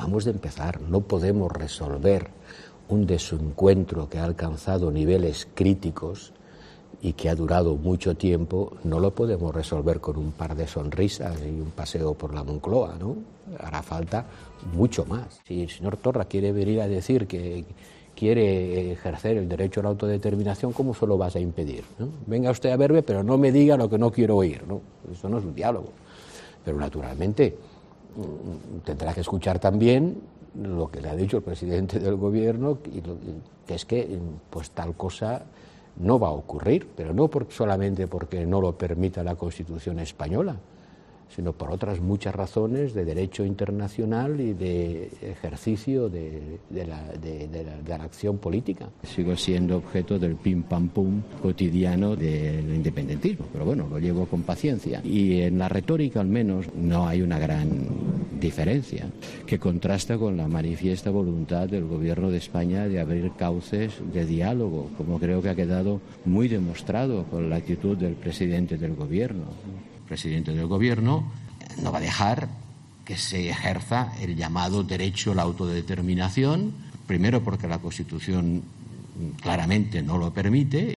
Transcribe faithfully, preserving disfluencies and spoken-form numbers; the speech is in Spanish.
acabamos de empezar, no podemos resolver un desencuentro que ha alcanzado niveles críticos y que ha durado mucho tiempo, no lo podemos resolver con un par de sonrisas y un paseo por la Moncloa, ¿no? Hará falta mucho más. Si el señor Torra quiere venir a decir que quiere ejercer el derecho a la autodeterminación, ¿cómo se lo vas a impedir, ¿no? Venga usted a verme, pero no me diga lo que no quiero oír, ¿no? Eso no es un diálogo. Pero naturalmente tendrá que escuchar también lo que le ha dicho el presidente del gobierno, que es que pues tal cosa no va a ocurrir, pero no por, solamente porque no lo permita la Constitución española, sino por otras muchas razones de derecho internacional y de ejercicio de, de, la, de, de, la, de la acción política. Sigo siendo objeto del pim pam pum cotidiano del independentismo, pero bueno, lo llevo con paciencia. Y en la retórica al menos no hay una gran diferencia, que contrasta con la manifiesta voluntad del gobierno de España de abrir cauces de diálogo, como creo que ha quedado muy demostrado con la actitud del presidente del gobierno. El presidente del gobierno no va a dejar que se ejerza el llamado derecho a la autodeterminación, primero porque la Constitución claramente no lo permite.